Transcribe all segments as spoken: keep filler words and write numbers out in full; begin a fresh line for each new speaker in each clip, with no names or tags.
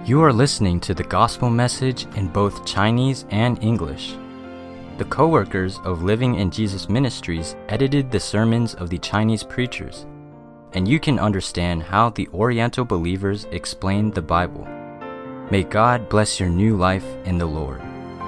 You are listening to the gospel message in both Chinese and English. The co-workers of Living in Jesus Ministries edited the sermons of the Chinese preachers, and you can understand how the Oriental believers explained the Bible. May God bless your new life in the Lord.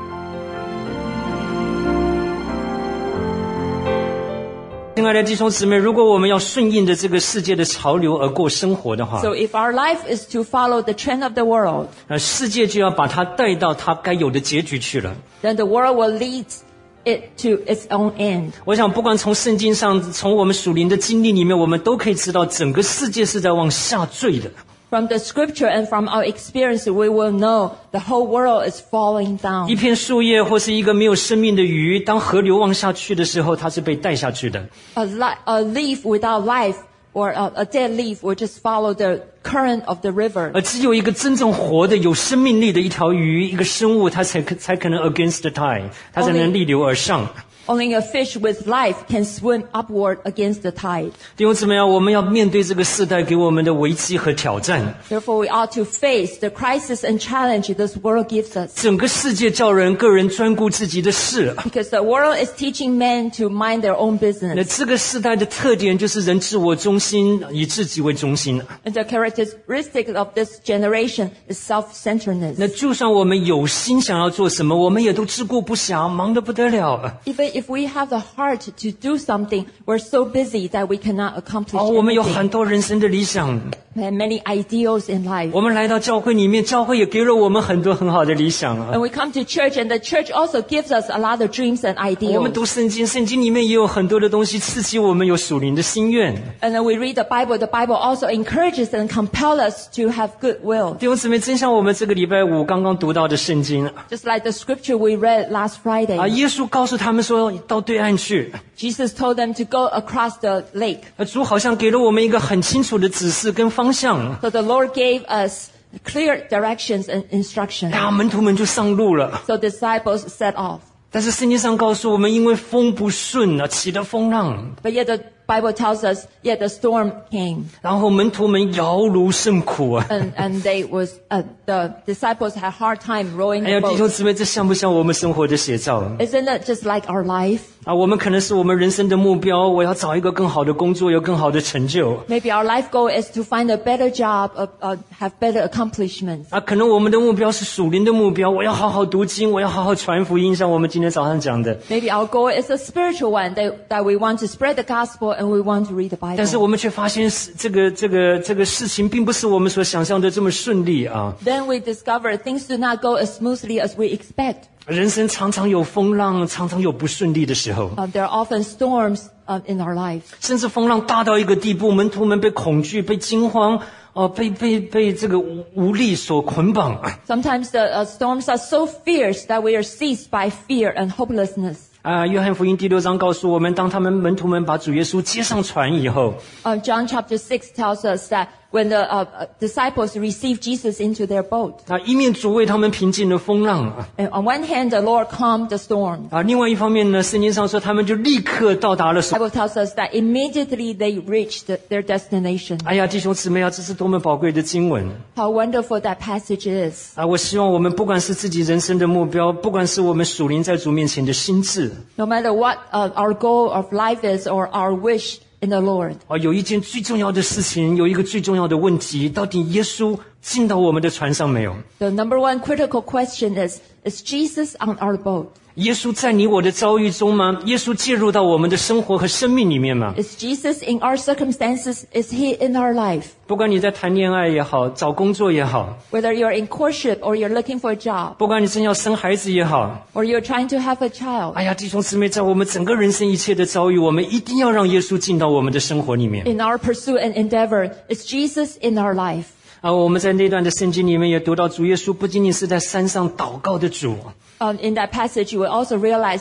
亲爱的弟兄姊妹，如果我们要顺应着这个世界的潮流而过生活的话，
So if our life is to follow the trend of the world,
呃，世界就要把它带到它该有的结局去了。
then the world will lead it to its own end.
我想不管从圣经上，从我们属灵的经历里面，我们都可以知道整个世界是在往下坠的。
From the scripture and from our experience, we will know the whole world is falling
一
down.
片树叶或是一个没有生命的鱼，当河流往下去的时候，它是被带下去的。
A, li- a leaf without life or a, a dead leaf will just follow the current of the river.
而只有一个真正活的、有生命力的一条鱼，一个生物，它才可才可能 against the tide， 它才能逆流而上。
Only a fish with life can swim upward against the tide.
弟兄姊妹啊，我们要面对这个世代给我们的危机和挑战。
Therefore, we ought to face the crisis and challenge this world gives us.
整个世界叫人个人专顾自己的事，
Because the world is teaching men to mind their own
那
business.
这个世代的特点就是人自我中心，以自己为中心。
And the characteristic of this generation is self-centeredness.
那就算我们有心想要做什么，我们也都自顾不暇，忙得不得了。
Even if we have the heart to do something, we're so busy that we cannot accomplish
哦，我们有
anything.
很多人生的理想，
And many ideals in life.
我们来到教会里面，教会也给了我们很多很好的理想啊。
And we come to church, and the church also gives us a lot of dreams and
我们
ideals.
读圣经，圣经里面也有很多的东西刺激我们有属灵的心愿。
And then we read the Bible. The Bible also encourages and compels us to have goodwill.
弟兄姊妹，真像我们这个礼拜五刚刚读到的圣经
Just like the scripture we read last Friday.
啊，耶稣告诉他们说到对岸去。
Jesus told them to go across the lake.
呃主好像给了我们一个很清楚的指示跟方向，
So the Lord gave us clear directions and instructions.
啊，门徒们就上路了。
So disciples set off.
但是圣经上告诉我们，因为风不顺啊，起了风浪，
But yet the Bible tells us, yet the storm came.
然后门徒们摇橹甚苦啊。
And, and they was, uh, the disciples had hard time rowing
哎呀，
the
弟兄
boat.
姊妹，这像不像我们生活的写照
Isn't it just like our life?
啊？我们可能是我们人生的目标，我要找一个更好的工作，有更好的成就
Maybe our life goal is to find a better job, uh, uh, have better accomplishments.
啊。可能我们的目标是属灵的目标，我要好好读经，我要好好传福音，像我们今天早上讲的。
Maybe our goal is a spiritual one, that, that we want to spread the gospel and we want to read the
但是
Bible.
我们却发现是这个这个这个事情并不是我们所想象的这么顺利啊。
Then we discover things do not go as smoothly as we expect.
人生常常有风浪，常常有不顺利的时候，
Uh, there are often storms uh, in our life.
甚至风浪大到一个地步，门徒们被恐惧、被惊慌，哦、被被被这个无无力所捆绑。
Sometimes the uh, storms are so fierce that we are seized by fear and hopelessness.
啊，约翰福音第六章告诉我们，当他们门徒们把主耶稣接上船以后，
Uh, John chapter six tells us that when the uh, uh, disciples received Jesus into their boat,
啊，一面主为他们平静了风浪，
and on one hand the Lord calmed the storm.
啊，另外一方面呢，圣经上说他们就立刻到达了
The Bible tells us that immediately they reached the, their destination.
哎呀，弟兄姊妹啊，这是多么宝贵的经文
How wonderful that passage is.
啊！我希望我们不管是自己人生的目标，不管是我们属灵在主面前的心智，
No matter what uh, our goal of life is or our wish in the Lord,
啊，有一件最重要的事情，有一个最重要的问题，到底耶稣进到我们的船上没有？
the number one critical question is, is Jesus on our boat?
耶稣在你我的遭遇中吗？耶稣介入到我们的生活和生命里面吗？
Is Jesus in our circumstances? Is He in our life?
不管你在谈恋爱也好，找工作也好，
Whether you're in courtship or you're looking for a job
不管你正要生孩子也好，
or you're trying to have a child,
哎呀，弟兄姊妹，在我们整个人生一切的遭遇，我们一定要让耶稣进到我们的生活里面。
in our pursuit and endeavor, is Jesus in our life?
啊，我们在那段的圣经里面也读到，主耶稣不仅仅是在山上祷告的主，
Um, in that passage, you will also realize that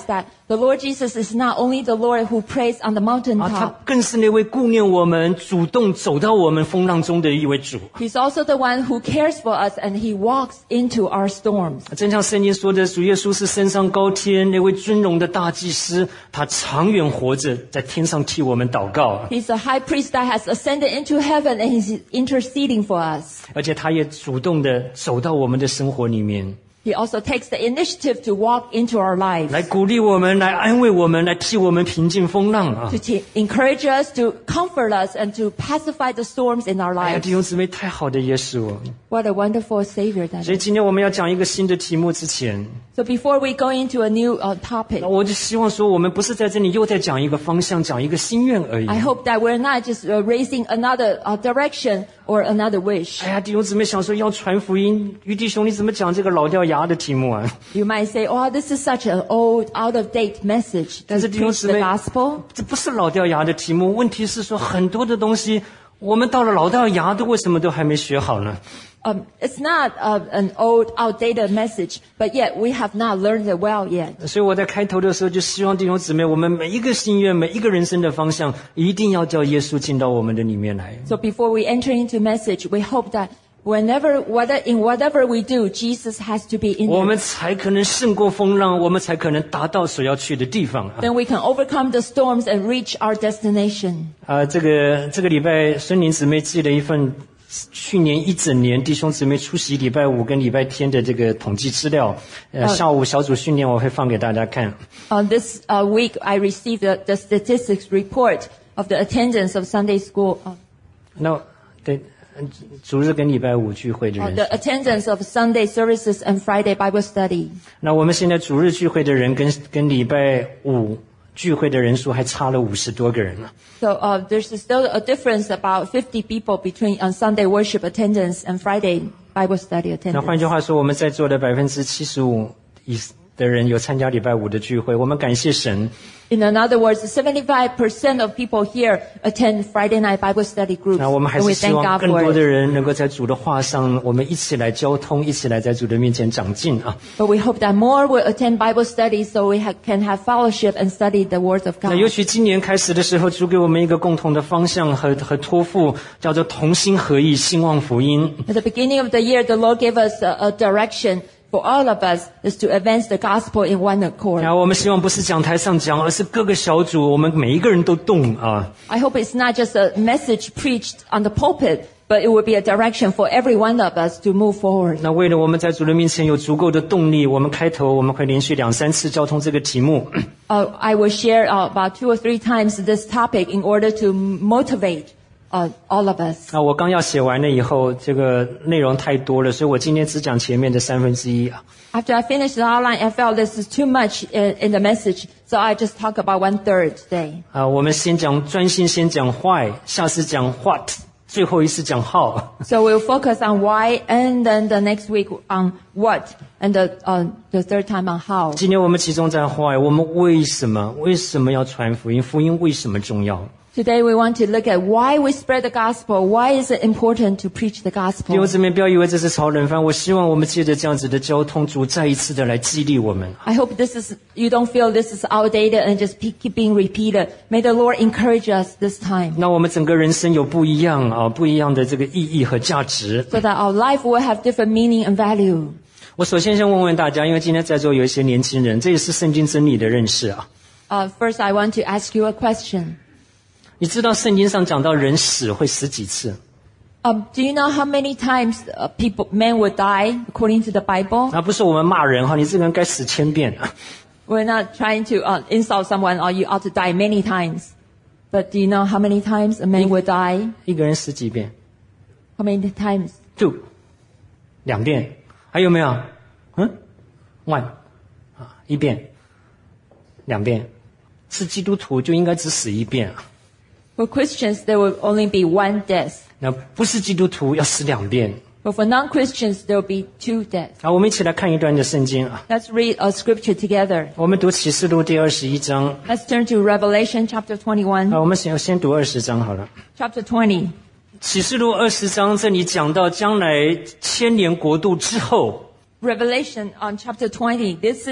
The Lord Jesus is not only the Lord who prays on the
啊，他
mountaintop.
更是那位顾念我们、主动走到我们风浪中的一位主。
He's also the one who cares for us and he walks into our storms.
正像圣经说的，主耶稣是升上高天那位尊荣的大祭司，他长远活着，在天上替我们祷告，
He's a high priest that has ascended into heaven and he's interceding for us.
而且他也主动的走到我们的生活里面，
He also takes the initiative to walk into our lives,
来鼓励我们，来安慰我们，来替我们平静风浪啊！
to t- encourage us, to comfort us, and to pacify the storms in our
哎呀，
lives.
弟兄姊妹，太好的耶稣哦！
What a wonderful Savior that
所以
is.
今天我们要讲一个新的题目之前，
So before we go into a new uh, topic,
那我就希望说，我们不是在这里又在讲一个方向，讲一个心愿而已。
I hope that we're not just uh, raising another uh, direction or another wish.
哎呀，弟兄姊妹想说要传福音，于弟兄你怎么讲这个老掉牙的题目啊？
You might say, oh, this is such an old, out-of-date message
但
to
是弟兄
preach
姊
the
妹，
gospel.
这不是老掉牙的题目，问题是说很多的东西，我们到了老掉牙都为什么都还没学好呢？
Um, it's not uh, an old, outdated message, but yet we have not learned it well yet.
所以我在开头的时候就希望弟兄姊妹，我们每一个心愿，每一个人生的方向，一定要叫耶稣进到我们的里面来。
So before we enter into message, we hope that whenever, whether, in whatever we do, Jesus has to be in
我
it.
们才可能胜过风浪，我们才可能达到所要去的地方啊！
Then we can overcome the storms and reach our destination.
啊，这个这个礼拜，孙宁姊妹寄了一份去年一整年弟兄姊妹出席礼拜五跟礼拜天的这个统计资料。呃，下午小组训练我会放给大家看。
Uh, this uh, week, I received the, the statistics report of the attendance of Sunday school, uh,
那对，嗯主日跟礼拜五聚会的
uh,
人
the
数，
attendance of Sunday services and Friday Bible study.
那我们现在主日聚会的人跟跟礼拜五聚会的人数还差了五十多个人呢。
So uh, there's still a difference about fifty people between on Sunday worship attendance and Friday Bible study
那换句
attendance.
话说，我们在座的百分之七十五以的人有参加礼拜五的聚会，我们感谢神。
In other words, seventy-five percent of people here attend Friday night Bible study groups.
那我们还
And
是
we
希
thank
望
God
更
for
多的
it.
人能够在主的话上，我们一起来交通，一起来在主的面前长进啊。
But we hope that more will attend Bible study so we ha- can have fellowship and study the Word of
那
God.
尤其今年开始的时候，主给我们一个共同的方向和和托付，叫做同心合意兴旺福音。
At the beginning of the year, the Lord gave us a, a direction for all of us is to advance the gospel in one accord.
然后我们希望不是讲台上讲，而是各个小组，我们每一个人都动啊。
I hope it's not just a message preached on the pulpit, but it will be a direction for every one of us to move forward.
那为了我们在主的面前有足够的动力，我们开头我们会连续两三次交通这个题目。
Uh, I will share uh, about two or three times this topic in order to motivate uh, all of us.
那我刚要写完了以后，这个内容太多了，所以我今天只讲前面的三分之一啊。
After I finished the outline, I felt this is too much in, in the message, so I just talk about one third today.
啊，我们先讲专心，先讲 why， 下次讲 what， 最后一次讲 how。
So we'll focus on why, and then the next week on what, and the uh, the third time on how.
今天我们集中在 why， 我们为什么为什么要传福音？福音为什么重要？
Today we want to look at why we spread the gospel. Why is it important to preach the
弟
gospel?
兄姊妹，不要以为这是炒冷饭。我希望我们借着这样子的交通，主再一次的来激励我们。
I hope this is, you don't feel this is outdated and just pe- keep being repeated. May the Lord encourage us this time
那我们整个人生有不一样啊，不一样的这个意义和价值。
so that our life will have different meaning and value.
我首先先问问大家，因为今天在座有一些年轻人，这也是圣经真理的认识啊。
Uh, first, I want to ask you a question.
你知道圣经上讲到人死会死几次？
Um, do you know how many times uh, people, men will die according to the Bible?
那不是我们骂人哈，你这个人该死千遍。
We're not trying to uh, insult someone or you ought to die many times. But do you know how many times a man will die?
一个人死几遍
How many times?
？Two， 两遍。还有没有？嗯 ，One， 啊，一遍，两遍。是基督徒就应该只死一遍啊。
For Christians, there will only be one death.
那不是基督徒要死两遍。
But for non-Christians, there will be two deaths.
好，我们一起来看一段的圣经啊。
Let's read a scripture together.
我们读启示录第二十一章。
Let's turn to Revelation chapter twenty-one.
好，我们先先读二十章好了。
Chapter twenty.
启示录二十章这里讲到将来千年国度之后，
Revelation on chapter twenty. This is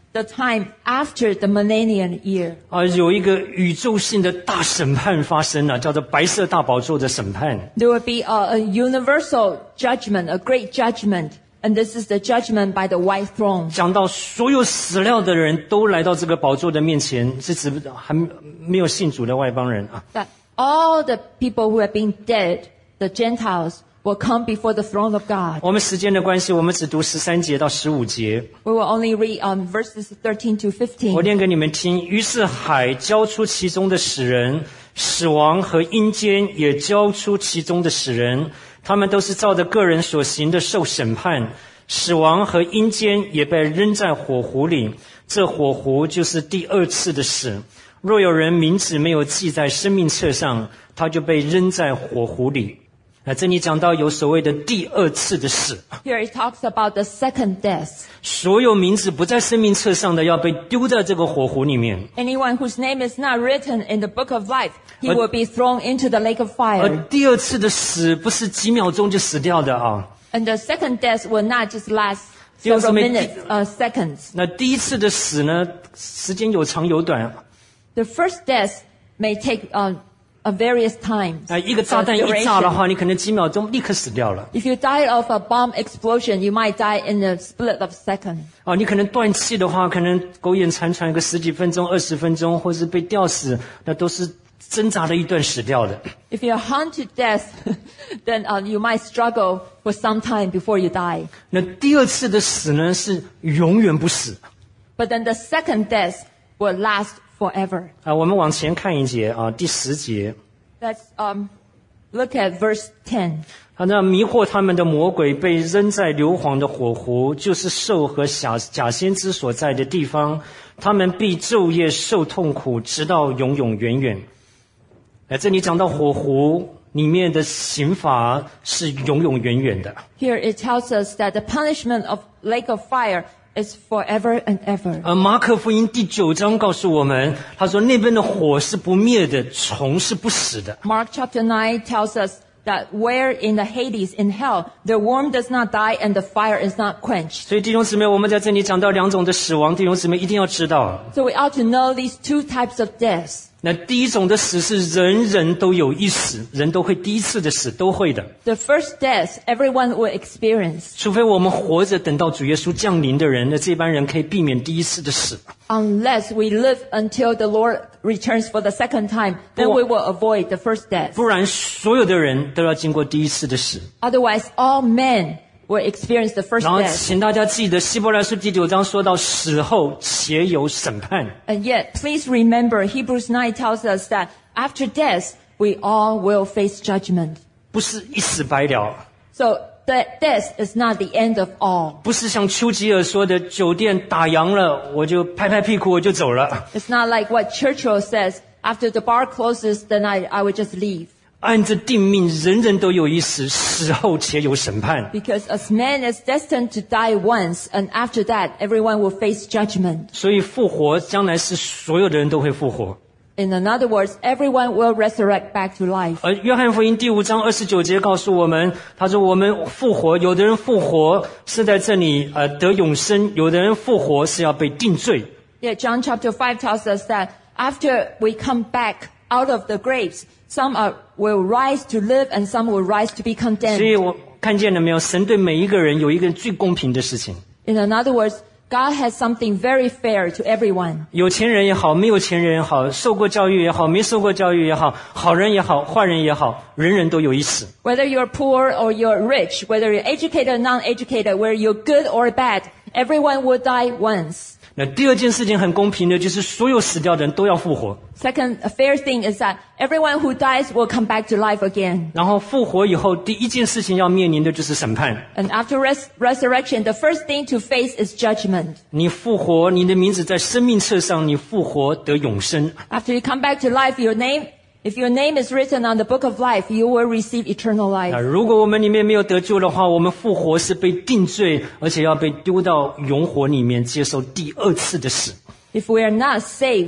the time after the millennium year.
啊，有一个宇宙性的大审判发生了，叫做白色大宝座的审判。
There will be a, a universal judgment, a great judgment, and this is the judgment by the white throne.
讲到所有死了的人都来到这个宝座的面前，是指还没有信主的外邦人啊。
That all the people who have been dead, the Gentiles, will come before the throne of God.
我们时间的关系，我们只读十三节到十五节。
We will only read um, verses thirteen to
我
fifteen.
念给你们听。于是海交出其中的死人，死亡和阴间也交出其中的死人，他们都是照着个人所行的受审判。死亡和阴间也被扔在火湖里，这火湖就是第二次的死。若有人名字没有记在生命册上，他就被扔在火湖里。那这里讲到有所谓的第二次的死，
Here it talks about the second death.
所有名字不在生命册上的要被丢在这个火湖里面。
Anyone whose name is not written in the book of life, he will be thrown into the lake of
而
fire.
第二次的死不是几秒钟就死掉的啊。
And the second death will not just last
第二次
several
没
minutes, uh, seconds.
那第一次的死呢，时间有长有短。
The first death may take uh, a various times.
啊，一个炸
uh,
弹一炸的
duration.
话，你可能几秒钟立刻死掉了。
If you die of a bomb explosion, you might die in a split of second.
啊，你可能断气的话，可能苟延残喘个十几分钟、二十分钟，或是被吊死，那都是挣扎了一段死掉的。
If you're hung to death, then uh, you might struggle for some time before you die.
那第二次的死呢，是永远不死。
But then the second death will last forever.
啊，我们往前看一节啊，第十节。
Let's um, look at verse ten.
啊，那迷惑他们的魔鬼被扔在硫磺的火湖，就是兽和假假先知所在的地方，他们必昼夜受痛苦，直到永永远远。哎，这里讲到火湖里面的刑罚是永永远远的。
Here it tells us that the punishment of lake of fire is forever and ever.
而马可福音第九章告诉我们，他说那边的火是不灭的，虫是不死的。
Mark chapter nine tells us that where in the Hades, in hell, the worm does not die and the fire is not quenched.
所以弟兄姊妹，我们在这里讲到两种的死亡，弟兄姊妹一定要知道。
So we ought to know these two types of deaths.
那第一种的死是人人都有一死，人都会第一次的死，都会的。
The first death everyone will experience.
除非我们活着等到主耶稣降临的人，那这班人可以避免第一次的死。
Unless we live until the Lord returns for the second time, then we will avoid the first death.
不然所有的人都要经过第一次的死。
Otherwise, all men will experience the first
然后
death.
请大家记得希伯来书第九章说到死后且有审判。
And yet, please remember, Hebrews nine tells us that after death, we all will face judgment.
不是一死百了，
So, that death is not the end of all.
不是像丘吉尔说的酒店打烊了我就拍拍屁股我就走了。
It's not like what Churchill says, after the bar closes, then I, I would just leave.
按着定命，人人都有一死，死后且有审判。
Because as man is destined to die once, and after that, everyone will face judgment.
所以复活将来是所有的人都会复活。
In other words, everyone will resurrect back to life.
而约翰福音第五章二十九节告诉我们，他说我们复活，有的人复活是在这里呃得永生，有的人复活是要被定罪。
Yeah, John chapter five tells us that after we come back out of the graves, some are, will rise to live and some will rise to be
所以
condemned.
我看见了没有？神对每一个人有一个最公平的事情。
In other words, God has something very fair to everyone.
有钱人也好，没有钱人也好，受过教育也好，没受过教育也好，好人也好，坏人也好，人人都有一死。
Whether you're poor or you're rich, whether you're educated or non-educated, whether you're good or bad, everyone will die once.
那第二件事情很公平的，就是所有死掉的人都要复活。
Second, a fair thing is that everyone who dies will come back to life again.
然后复活以后，第一件事情要面临的就是审判。
And after res- resurrection, the first thing to face is judgment.
你复活，你的名字在生命册上，你复活得永生。
After you come back to life, your name, if your name is written on the book of life, you will receive eternal
啊，
life.
如果我们里面没有得救的话，我们复活是被定罪，而且要被丢到永火里面接受第二次的死。
If we are not saved,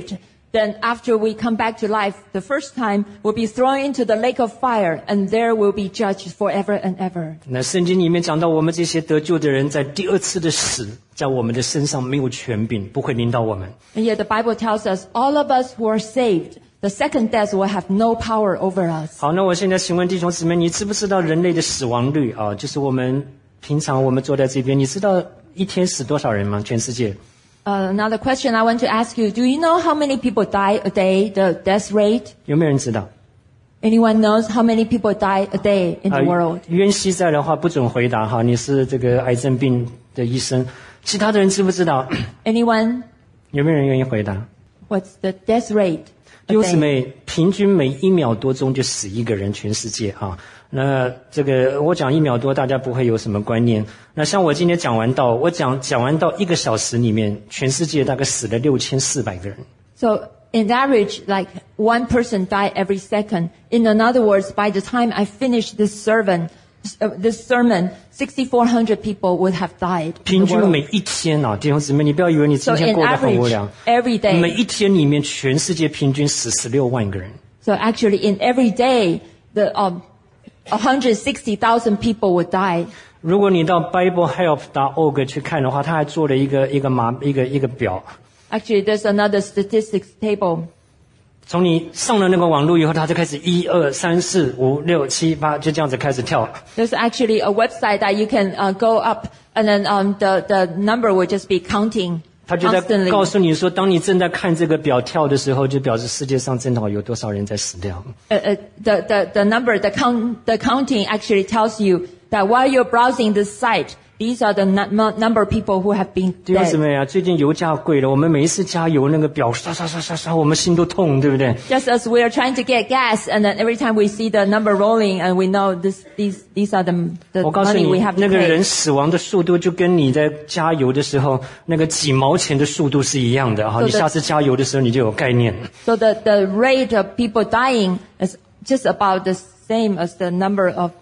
then after we come back to life, the first time we'll be thrown into the lake of fire, and there we'll be judged forever and ever.
那圣经里面讲到，我们这些得救的人，在第二次的死，在我们的身上没有权柄，不会临到我们。
And yet the Bible tells us, all of us who are saved, the second death will have no power over us.
好，那我现在请问弟兄姊妹，你知不知道人类的死亡率啊？就是我们平常我们坐在这边，你知道一天死多少人吗？全世界？
Uh, another question I want to ask you, do you know how many people die a day, the death rate?
有没有人知道？
Anyone knows how many people die a day in the world?
渊熙在的话不准回答哈，你是这个癌症病的医生。其他的人知不知道？
Anyone?
有没有人愿意回答？
What's the death rate?
弟兄姊妹，平均每一秒多钟就死一个人，全世界啊。那这个我讲一秒多，大家不会有什么观念。那像我今天讲完道，我讲讲完道一个小时里面，全世界大概死了六千四百个人。
So in average, like one person die every second. In other words, by the time I finish this sermon, uh, this sermon, sixty-four hundred people would have died.
平均每一天啊，弟兄姊妹，你不要以为你今
So
天
in
过得很无聊。
average, every day.
每一天里面，全世界平均死十六万个人。
So actually, in every day, the um, one hundred sixty thousand people would die.
如果你到 bible help dot org 去看的话，他还做了一个一个码一个一个表。
Actually, there's another statistics table.
从你上了那个网络以后，他就开始一二三四五六七八，就这样子开始跳。
There's actually a website that you can uh, go up, and then um, the the number will just be counting
他就在
constantly.
告诉你说，当你正在看这个表跳的时候，就表示世界上正好有多少人在死掉。
Uh, uh, the, the, the number, the, count, the counting actually tells you that while you're browsing this site, these are the nu- number of people who have been
弟兄姊
dead.
妹啊，最近油价贵了，我们每一次加油那个表刷刷刷刷刷，我们心都痛，对不对？
Just as we are trying to get gas, and then every time we see the number rolling, and we know this, these, these are the, the
我告诉
money
你
we have，to
那个
pay.
人死亡的速度就跟你在加油的时候那个几毛钱的速度是一样的哈。
So
你
the-
下次加油的时候你就有概念。
So the, the rate of people dying is just about the same as the number of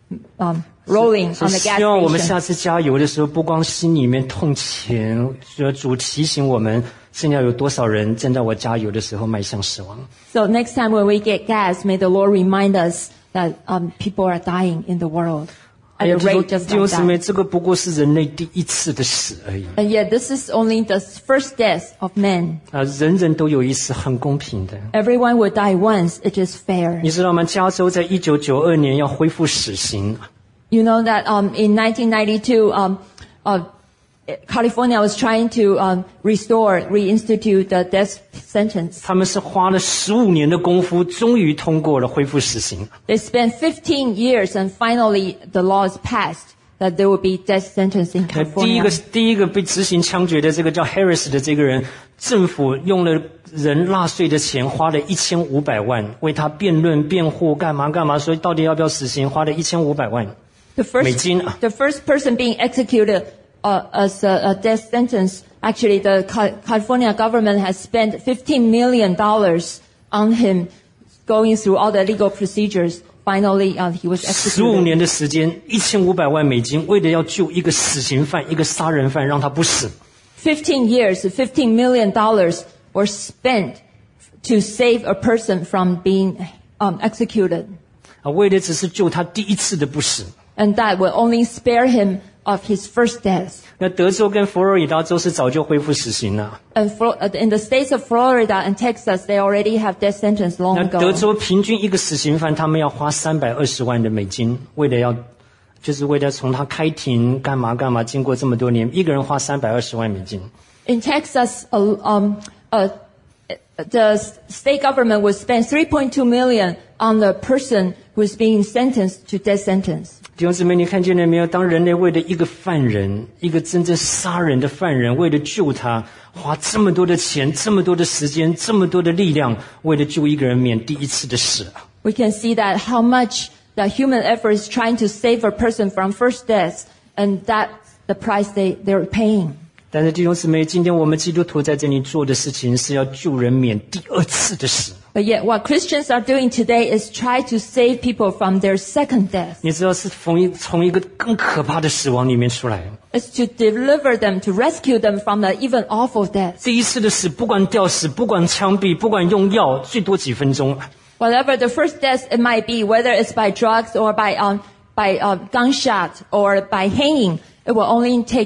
um, rolling
所
on
以
the gas
希望我们
station.
下次加油的时候，不光心里面痛钱，说主提醒我们，现在有多少人正在我加油的时候迈向死亡。
So next time when we get gas, may the Lord remind us that um, people are dying in the world
哎
at
呀，
a
弟兄
rate just
弟兄
like
姊妹，
that.
这个不过是人类第一次的死而已
And yet this is only the first death of men.
啊！人人都有一次，很公平的。
Everyone will die once. It is fair.
你知道吗？加州在一九九二年要恢复死刑。
You know that um, in nineteen ninety-two, um, uh, California was trying to um, restore, reinstitute the death sentence.
他们是花了十五年的功夫，终于通过了恢复死刑。
They spent fifteen years, and finally the law is passed that there will be death sentence in
那第一个
California.
第一个被执行枪决的这个叫 Harris 的这个人，政府用了人纳税的钱，花了一千五百万为他辩论、辩护，干嘛干嘛，所以到底要不要死刑，花了一千五百万。
The first,
美金啊。
the first person being executed uh, as a, a death sentence, actually the Cal- California government has spent fifteen million dollars on him going through all the legal procedures. Finally, uh, he was
十五
executed.
年的时间，一千五百万美金，为了要救一个死刑犯、一个杀人犯，让他不死。
fifteen years, fifteen million dollars were spent to save a person from being um, executed.
啊，为的只是救他第一次的不死。
And that will only spare him of his first death.
那德州跟佛罗里达州是早就恢复死刑了。
And for, uh, in the states of Florida and Texas, they already have death sentence long
那
ago.
德州平均一个死刑犯，他们要花三百二十万的美金，为了要，就是为了从他开庭干嘛干嘛，经过这么多年，一个人花三百二十万美金。
In Texas, uh, um, uh, the state government would spend three point two million on the person who is being sentenced to death sentence.
弟兄姊妹，你看见了没有？当人类为了一个犯人，一个真正杀人的犯人，为了救他，花这么多的钱、这么多的时间、这么多的力量，为了救一个人免第一次的死。
We can see that how much the human effort is trying to save a person from first death, and that's the price they, they're paying.
但是弟兄姊妹，今天我们基督徒在这里做的事情是要救人免第二次的死。
But yet what Christians are doing today is try to save people from their second death.
你知道是从一从一个更可怕的死亡里面出来。
It's to deliver them, to rescue them from the even awful death.
这一次的死，不管吊死，不管枪毙，不管用药，最多几分钟。
Whatever the first death it might be, whether it's by drugs or by um by uh, gunshot or by hanging, it will only take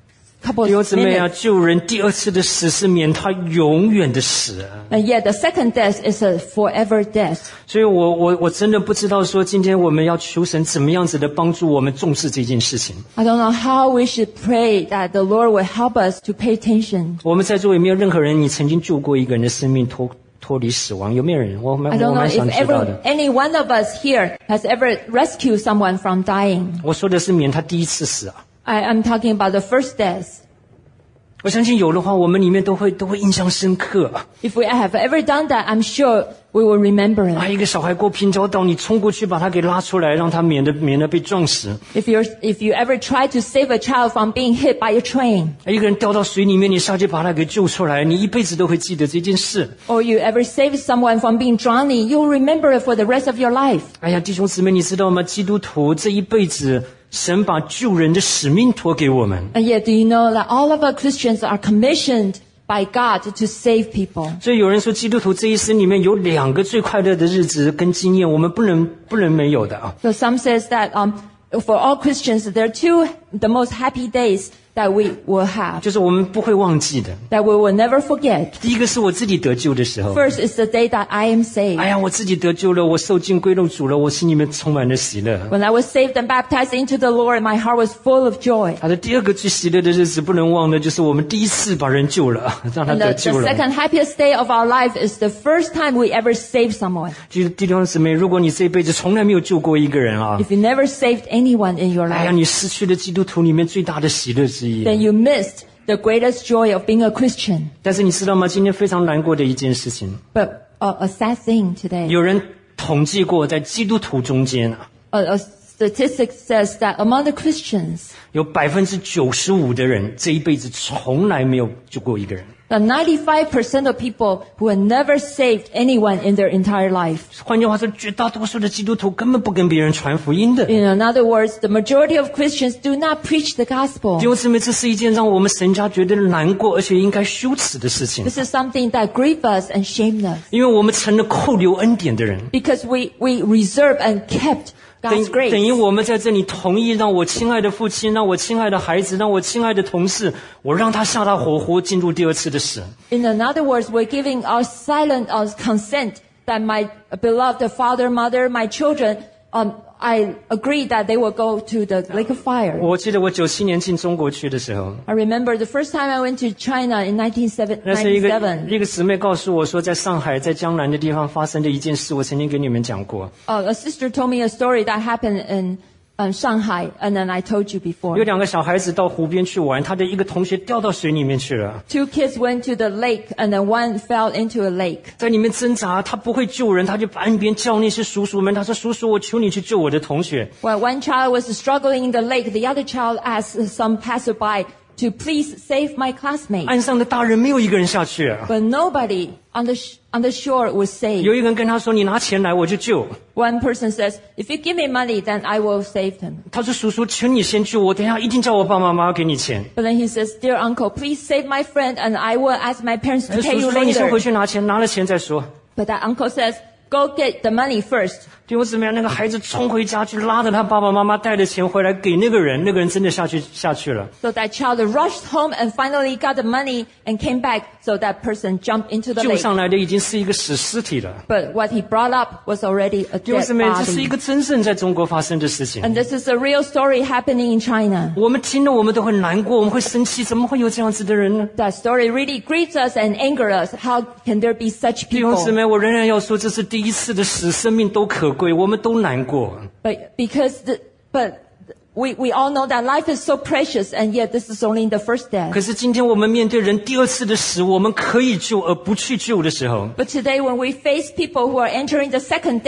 a couple
弟兄
of
姊妹啊，
minutes.
救人第二次的死是免他永远的死。
And yet the second death is a forever death.
所以我我我真的不知道说，今天我们要求神怎么样子的帮助我们重视这件事情。
I don't know how we should pray that the Lord will help us to pay attention.
我们在座有没有任何人，你曾经救过一个人的生命脱脱离死亡？有没有人？我蛮
I don't
我
know
蛮
if
想知道
ever,
的。
any one of us here has ever rescued someone from dying.
我说的是免他第一次死啊。
I, I'm talking about the first death.
我相信有的话，我们里面都会都会印象深刻。
If we have ever done that, I'm sure we will remember
啊，
it.
一个小孩过平交道，你冲过去把他给拉出来，让他免得免得被撞死。
If you're, if you ever try to save a child from being hit by a train,
啊，一个人掉到水里面，你下去把他给救出来，你一辈子都会记得这件事。
or you ever save someone from being drowning, you'll remember it for the rest of your life.
哎呀，弟兄姊妹，你知道吗？基督徒这一辈子，神把救人的使命托给我们。
And yet, do you know that all of us Christians are commissioned by God to save people?
所以有人说，基督徒这一生里面有两个最快乐的日子跟经验，我们不能不能没有的啊。
So some says that um, for all Christians, there are two the most happy days that we will have,
就是我们不会忘记的。
that we will never forget.
第一个是我自己得救的时候。
First is the day that I am saved.
哎呀，我自己得救了，我受尽归入主了，我心里面充满了喜乐。
When I was saved and baptized into the Lord, my heart was full of joy.
他的第二个最喜乐的日子不能忘的，就是我们第一次把人救了，让他
And
得
the,
救
the
了。
second happiest day of our life is the first time we ever saved someone.
弟弟兄姊妹，如果你这一辈子从来没有救过一个人啊，
If you never saved anyone in your
哎呀，
life,
你失去了基督徒里面最大的喜乐之一。
then you missed the greatest joy of being a Christian.
但是你知道吗？今天非常难过的一件事情，
But uh, a sad thing today,
有人统计过，在基督徒中间啊，
a, a statistic says that among the Christians,
有百分之九十五的人这一辈子从来没有救过一个人。
that ninety-five percent of people who have never saved anyone in their entire life.
换句话说，绝大多数的基督徒根本不跟别人传福音的。
In other words, the majority of Christians do not preach the gospel.
弟兄姊妹，这是一件让我们神家觉得难过，而且应该羞耻的事情，
This is something that grieves us and shames us
因为我们成了扣留恩典的人。
because we, we reserve and kept
等
God's
等于
grace.
我们在这里同意让我亲爱的父亲，让我亲爱的孩子，让我亲爱的同事，我让他下大火湖进入第二次的死。
In other words, we're giving our silent uh, consent that my beloved father, mother, my children, um, I agree that they will go to the lake of fire.
我记得我九七年进中国去的时候，
I remember the first time I went to China in nineteen
那是一个
ninety-seven.
一个姊妹告诉我说，在上海，在江南的地方发生的一件事，我曾经给你们讲过。
Uh, a sister told me a story that happened in um, Shanghai, and then I told you before.
有两个小孩子到湖边去玩，他的一个同学掉到水里面去了，
Two kids went to the lake, and then one fell into a lake.
在里面挣扎，他不会救人，他就岸边叫那些叔叔们，他说：“叔叔，我求你去救我的同学。”
When one child was struggling in the lake, the other child asked some passerby to please save my classmate.
岸上的大人没有一个人下去，
But nobody on the, sh- on the shore was saved.
有一个人跟他说：“你拿钱来，我就救。”
One person says, if you give me money, then I will save him.
他说：“叔叔，请你先救我，等一下一定叫我爸爸妈妈给你钱。
But then he says, dear uncle, please save my friend, and I will ask my parents ” to
叔
pay
叔
you
说：“你先回
later.
去拿钱，拿了钱再说。”
But that uncle says, go get the money first.
弟兄姊妹，那个孩子冲回家去，拉着他爸爸妈妈带着钱回来给那个人，那个人真的下去下去了。
So that child rushed home and finally got the money and came back. So that person jumped into the
救
lake.
上来的已经是一个死尸体了。
But what he brought up was already a
弟兄
dead
姊妹，这是一
body.
个真正在中国发生的事情。
And this is a real story happening in China.
我们听了，我们都很难过，我们会生气，怎么会有这样子的人呢？
That story really grieves us and angers us. How can there be such
弟兄姊
people?
妹，我仍然要说，这是第一次的死，生命都可贵，我们都难过。
But because the, but we, we all know that life is so precious, and yet this is only the first
可
death.
是今天我们面对人第二次的死，我们可以救而不去救的时候，
But today when we face people who are entering the second death,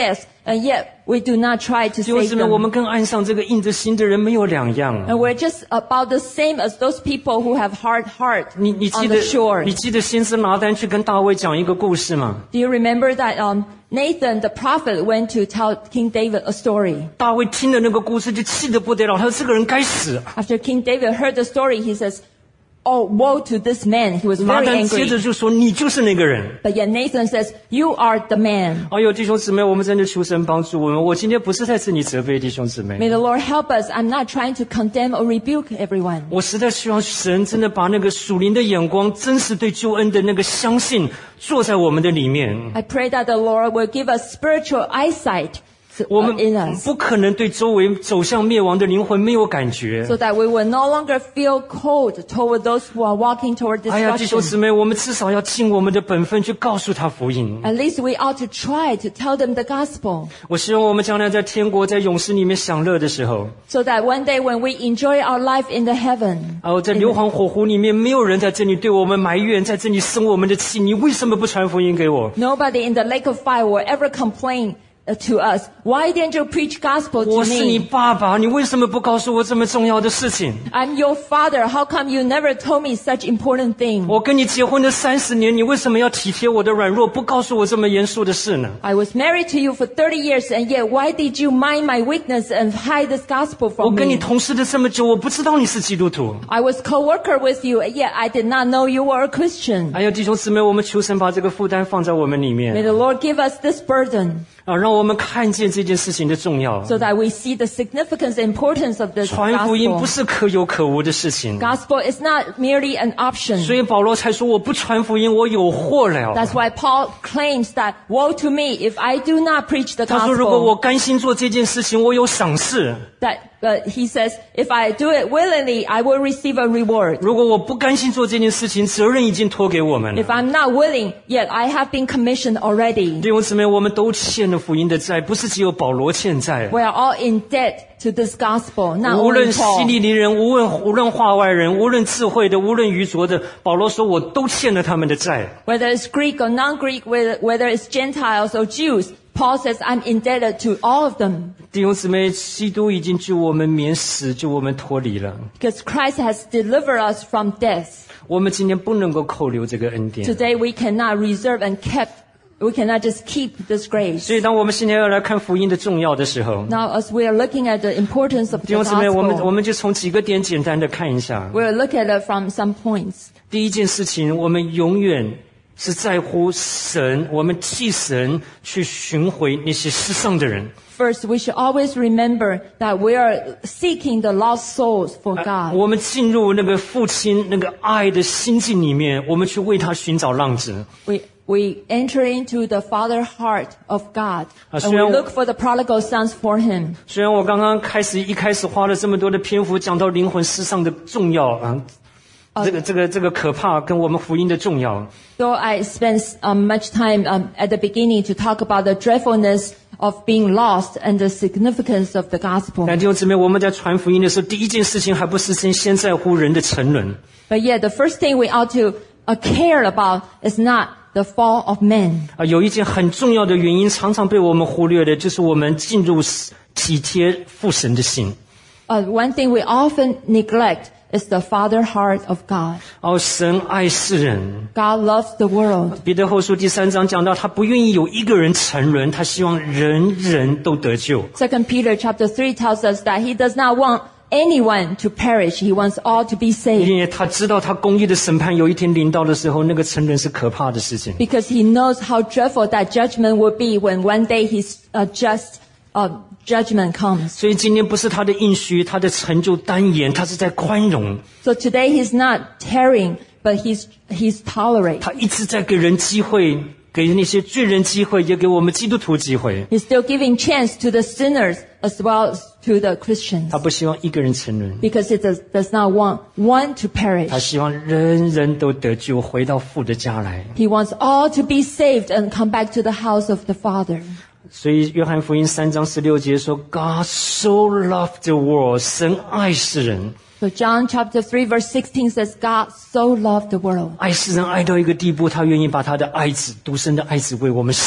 and yet we do not try to
弟兄
save
姊妹，我
them.
们跟岸上这个硬着心的人没有两样。
And we're just about the same as those people who have hard heart
你你记
on
得
the shore.
你记得先知拿单去跟大卫讲一个故事吗？
Do you remember that um, Nathan, the prophet, went to tell King David a story?
大卫听了那个故事就气得不得了，他说这个人该死。
After King David heard the story, he says, "Oh, woe to this man!" He was
拿
very
单接着
angry.
就说你就是那个人。
But yet Nathan says, "You are the man."
哎呦，弟兄姊妹，我们真的求神帮助我们。我今天不是在这里责备弟兄姊
May
妹，
the Lord help us. I'm not trying to condemn or rebuke everyone.
我实在希望神真的把那个属灵的眼光、真实对救恩的那个相信，做在我们的里面。
I pray that the Lord will give us spiritual eyesight
我
uh,
们
in us,
不可能对周围走向灭亡的灵魂没有感觉。
so that we will no longer feel cold toward those who are walking toward
哎呀，弟兄
destruction.
姊妹，我们至少要尽我们的本分去告诉他福音。
At least we ought to try to tell them the gospel,
我希望我们将来在天国、在永世里面享乐的时候，
so that one day when we enjoy our life in the heaven,
然后在硫磺火湖里面，没有人在这里对我们埋怨，在这里生我们的气。你为什么不传福音给我？
nobody in the lake of fire will ever complain uh, to us, "Why didn't you preach gospel
我
to
是你
me?
爸爸，你为什么不告诉我这么重要的事情？
I'm your father. How come you never told me such important thing?"
我跟你结婚了三十年，你为什么要体贴我的软弱，不告诉我这么严肃的事呢？
I was married to you for thirty years, and yet why did you mind my weakness and hide this gospel
我
from
跟你
me?
同事了这么久，我不知道你是基督徒。
I was co-worker with you, and yet I did not know you were a Christian.
哎呀，弟兄姊妹，我们求神把这个负担放在我们里
May
面
the Lord give us this burden
啊，让我们看见这件事情的重要。
so that we see the significance and importance of this
传福音不
gospel.
是可有可无的事情，
Gospel is not merely an
所
option.
以保罗才说我不传福音，我有祸了。
That's why Paul claims that, "Woe to me if I do not preach the
他说如果我
gospel."
甘心做这件事情，我有赏赐；
That, but he says, "If I do it willingly, I will receive a reward.
如果我不甘心做这件事情，责任已经托给我们
If
了。
I'm not willing, yet I have been commissioned already."
弟兄姊妹，我们都欠了福音的债，不是只有保罗欠债。
We are all in debt to this gospel, not
无
only
论希
Paul.
利尼人，无论无论化外人，无论智慧的，无论愚拙的，保罗说我都欠了他们的债。
Whether it's Greek or non-Greek, whether, whether it's Gentiles or Jews, Paul says, "I'm indebted to all of them."
弟兄姊妹，基督已经救我们免死，救我们脱离了。
Because Christ has delivered us from death.
我们今天不能够扣留这个恩典。
Today we cannot reserve and kept, we cannot just keep this grace.
所以，当我们现在要来看福音的重要的时候，
Now as we are looking at the importance of
弟
the
兄姊妹，我们我
gospel,
们就从几个点简单的看一下。
we'll look at it from some points.
第一件事情，我们永远是在乎神，我们替神去寻回那些失丧的人。
First, we should always remember that we are seeking the lost souls for God.
我们进入那个父亲那个爱的心境里面，我们去为他寻找浪子。
We, we enter into the father heart of God,
Ah,
and we
虽然-
look for the prodigal sons for him.
虽然我刚刚开始一开始花了这么多的篇幅讲到灵魂失丧的重要啊，这个这个这个可怕跟我们福音的重要。
Though I spent um, much time um, at the beginning to talk about the dreadfulness of being lost and the significance of the gospel.
但弟兄姊妹，我们在传福音的时候，第一件事情还不是先先在乎人的沉沦。
But yet, the first thing we ought to uh, care about is not the fall of men.
啊，有一件很重要的原因，常常被我们忽略的，就是我们进入体贴父神的心。
Uh, one thing we often neglect is the father heart of God.
哦，神爱世人。
God loves the world.
彼得后书第三章讲到，他不愿意有一个人沉沦，他希望人人都得救。
Second Peter chapter three tells us that he does not want anyone to perish. He wants all to be saved.
因为他知道他公义的审判有一天临到的时候，那个沉沦是可怕的事情。
Because he knows how dreadful that judgment will be when one day his uh, just uh, judgment comes.
所以今天不是他的应许，他的成就单言，他是在宽容，
So today he's not tearing, but he's, he's tolerate.
他一直在给人机会，给那些罪人机会，也给我们基督徒机会。
He's still giving chance to the sinners as well as to the Christians.
他不希望一个人沉沦，
Because he does, does not want one to
他
perish.
希望人人都得救，回到父的家来。
He wants all to be saved and come back to the house of the Father.
所以约翰福音三章十六节说 ：“God so loved the world， 神爱世人，
So John chapter three verse sixteen says, God so loved the world.
爱世人爱到一个地步，他愿意把他的爱子独生的爱子为我们死了。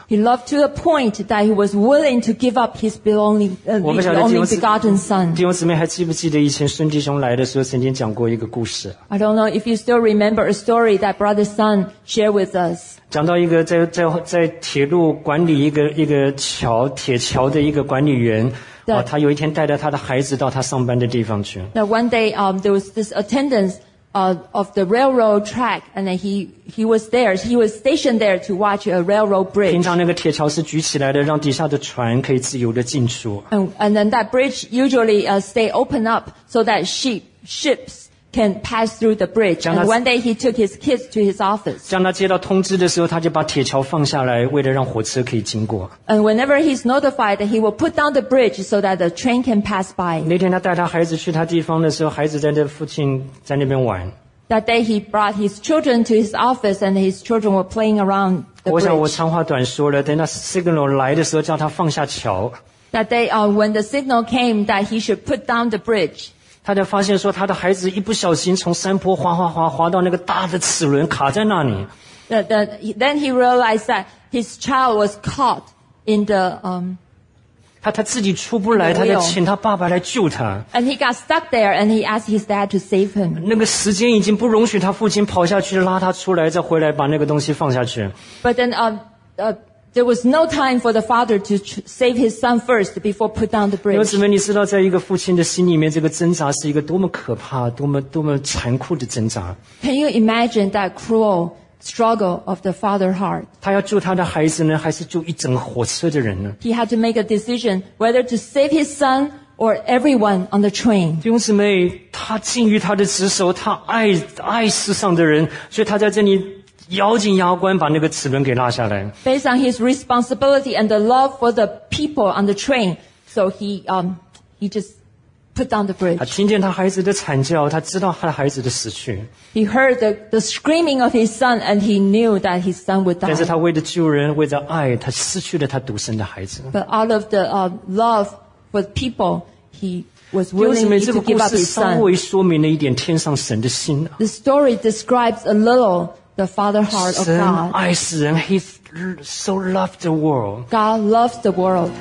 He loved to a point that he was willing to give up his belonging, uh,
我
his
不晓得弟
only
兄姊
begotten son.
弟兄姊妹还记不记得以前孙弟兄来的时候曾经讲过一个故事，
I don't know if you still remember a story that Brother Sun shared with us.
讲到一个在在在铁路管理一个一个桥铁桥的一个管理员，
对
啊，他有一天带着他的孩子到他上班的地方去，
That one day um, there was this attendance uh, of the railroad track, and then he he was there. He was stationed there to watch a railroad
平
bridge.
常那个铁桥是举起来的，让底下的船可以自由的进出。
And, and then that bridge usually uh, stay open up so that sheep, ships can pass through the bridge.
Jangan-
And one day he took his kids to his office.
当他接到通知的时候，他就把铁桥放下来，为了让火车可以经过。
And whenever he's notified, that he will put down the bridge so that the train can pass by.
那天他带他孩子去他地方的时候，孩子在那附近在那边玩。
That day he brought his children to his office, and his children were playing around the
我想我
bridge.
长话短说了，等那 signal 来的时候，叫他放下桥，
That day, uh, when the signal came that he should put down the bridge,
他才发现说他的孩子一不小心从山坡滑滑滑滑到那个大的齿轮卡在那里。
that, that, then he realized that his child was caught in the, um,
他他自己出不来，他就请他爸爸来救他。
and he got stuck there, and he asked his dad to save him.
那个时间已经不容许他父亲跑下去拉他出来，再回来把那个东西放下去。
But then, uh, uh, there was no time for the father to ch- save his son first before put down the
弟兄
bridge.
姊妹，你知道，在一个父亲的心里面，这个挣扎是一个多么可怕、多么多么残酷的挣扎。
Can you imagine that cruel struggle of the father heart?
他要救他的孩子呢，还是救一整个火车的人呢？
He had to make a decision whether to save his son or everyone on the train.
弟兄姊妹，他尽于他的职守，他爱爱世上的人，所以他在这里咬紧牙关把那个齿轮给拉下来。
Based on his responsibility and the love for the people on the train, so he um, he just put down the
他
bridge.
听见他孩子的惨叫，他知道他的孩子的死去，
He heard the, the screaming of his son, and he knew that his son would
但是
die.
他为了救人，为了爱，他失去了他独生的孩子。
But out of the uh, love for people, he was
弟兄姊
willing
妹，这个
to
故
give up
事
his
稍
son.
微说明了一点天上神的心啊。
The story describes a little the father heart of
神
God.
爱世人 ，He so loved the world。
God loves the world.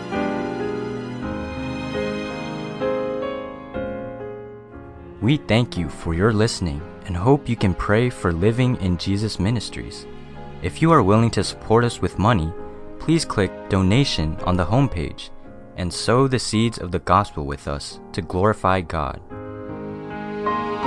We thank you for your listening and hope you can pray for Living in Jesus Ministries. If you are willing to support us with money, please click Donation on the homepage and sow the seeds of the gospel with us to glorify God.